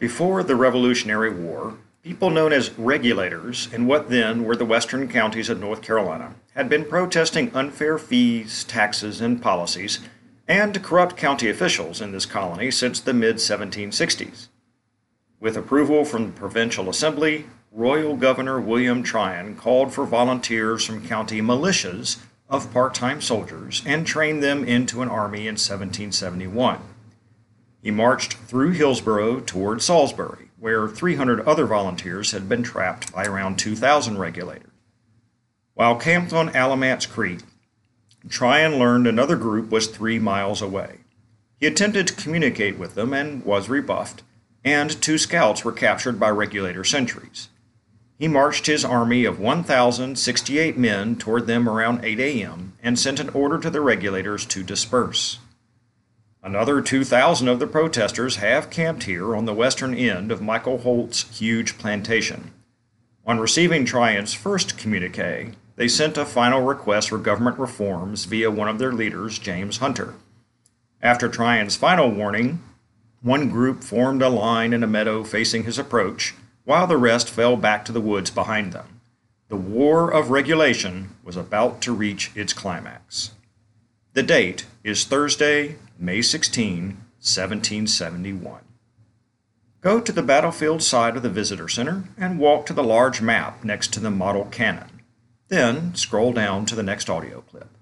Before the Revolutionary War, people known as regulators in what then were the western counties of North Carolina had been protesting unfair fees, taxes, and policies, and corrupt county officials in this colony since the mid 1760s. With approval from the Provincial Assembly, Royal Governor William Tryon called for volunteers from county militias of part-time soldiers and trained them into an army in 1771. He marched through Hillsborough toward Salisbury, where 300 other volunteers had been trapped by around 2,000 regulators. While camped on Alamance Creek, Tryon learned another group was 3 miles away. He attempted to communicate with them and was rebuffed, and 2 scouts were captured by regulator sentries. He marched his army of 1,068 men toward them around 8 a.m. and sent an order to the regulators to disperse. Another 2,000 of the protesters have camped here on the western end of Michael Holt's huge plantation. On receiving Tryon's first communique, they sent a final request for government reforms via one of their leaders, James Hunter. After Tryon's final warning, one group formed a line in a meadow facing his approach, while the rest fell back to the woods behind them. The War of Regulation was about to reach its climax. The date is Thursday, May 16, 1771. Go to the battlefield side of the Visitor Center and walk to the large map next to the model cannon. Then scroll down to the next audio clip.